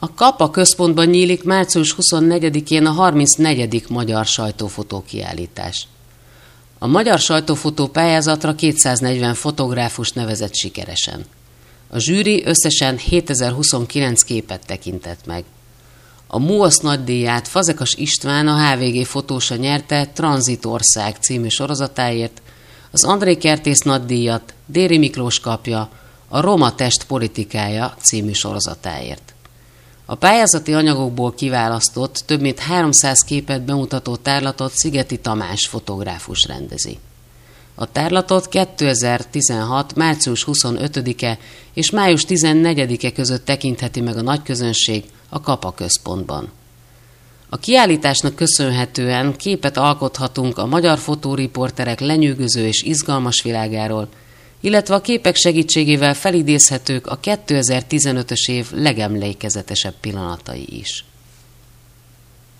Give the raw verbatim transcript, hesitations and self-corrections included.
A Kapa központban nyílik március huszonnegyedikén a harmincnegyedik Magyar Sajtófotó kiállítás. A Magyar Sajtófotó pályázatra kétszáznegyven fotográfus nevezett sikeresen. A zsűri összesen hétezer-huszonkilenc képet tekintett meg. A MUOSZ nagydíját Fazekas István, a há vé gé fotósa nyerte Tranzitország című sorozatáért, az André Kertész nagydíjat Déri Miklós kapja a Roma test politikája című sorozatáért. A pályázati anyagokból kiválasztott, több mint háromszáz képet bemutató tárlatot Szigeti Tamás fotográfus rendezi. A tárlatot kétezer-tizenhat. március huszonötödike és május tizennegyedike között tekintheti meg a nagyközönség a Kapa központban. A kiállításnak köszönhetően képet alkothatunk a magyar fotóriporterek lenyűgöző és izgalmas világáról, illetve a képek segítségével felidézhetők a kétezer-tizenötös év legemlékezetesebb pillanatai is.